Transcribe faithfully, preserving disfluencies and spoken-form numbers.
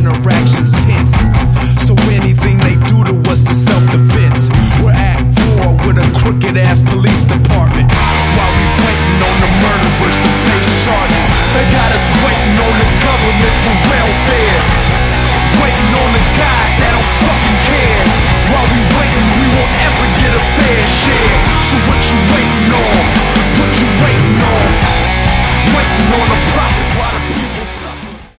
interactions tense. So anything they do to us is self-defense.